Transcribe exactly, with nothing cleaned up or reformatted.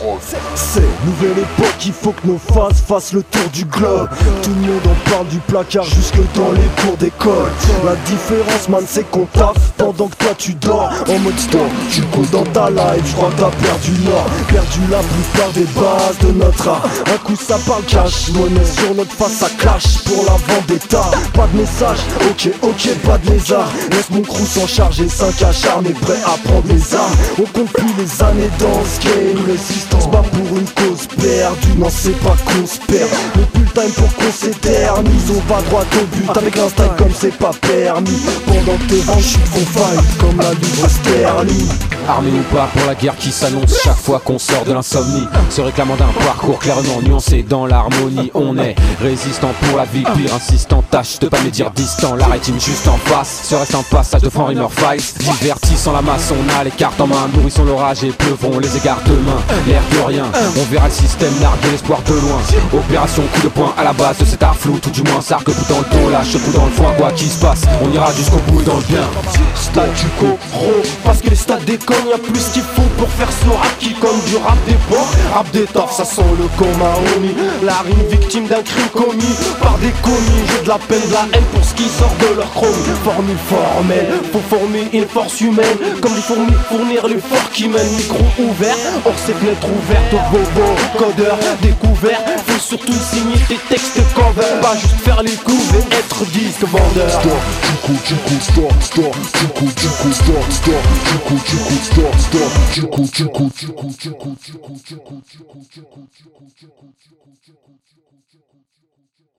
C'est nouvelle époque, il faut que nos faces fassent le tour du globe. Tout le monde en parle du placard jusque dans les cours d'école. La différence man c'est qu'on taffe pendant que toi tu dors. En mode store, tu coules dans ta life, je crois que t'as perdu l'or. Perdu la plupart des bases de notre art. Un coup ça parle cash, monnaie sur notre face ça clash pour la vendetta. Pas de message, ok ok pas de lézard. Laisse mon crew s'en charger, cinq acharnés prêts à prendre les armes. On compte plus les années dans ce game. Résistance bat pour une cause perdue. Non c'est pas qu'on se perd, mais plus le time pour qu'on s'éternise. On va droit au but avec l'instinct comme c'est pas permis. Pendant que tes hanches font fight comme la livre sterling. Armé ou pas pour la guerre qui s'annonce chaque fois qu'on sort de l'insomnie, se réclamant d'un parcours clairement nuancé dans l'harmonie. On est résistant pour la vie, pire insistant, tâche de pas me dire distant. La rétine juste en face, ce reste un passage de franc rimeur Files. Divertissant la masse, on a les cartes en main, nourrissons l'orage et pleuvons les égards demain. L'air de rien, on verra le système larguer l'espoir de loin. Opération coup de poing à la base de cet art flou, tout du moins sarc coup dans le dos, lâche coup dans le foin. Quoi qu'il se passe, on ira jusqu'au bout dans le bien. Statu quo, parce que les stats déconnent. Y'a plus qu'il faut pour faire ce rap qui comme du rap d'époque. Rap d'étoffe, ça sent le coma homie. La rime victime d'un crime commis par des commis. J'ai de la peine, de la haine pour ce qui sort de leur chrome. Formule formelle, faut former une force humaine. Comme les fourmis, fournir l'effort qui mène. Micro ouvert, hors ses fenêtres ouvertes. Bobo, codeur, découvert. Faut surtout signer tes textes cover. Pas juste faire les coups et être disque vendeur. Store, du coup, du coup, store, store, du coup, du coup, store, store, du coup, du coup, store, store, du coup, du coup, du coup, du coup, du coup, du coup, du coup, du coup, du coup, du coup, du coup, du coup, du coup, du coup, du coup.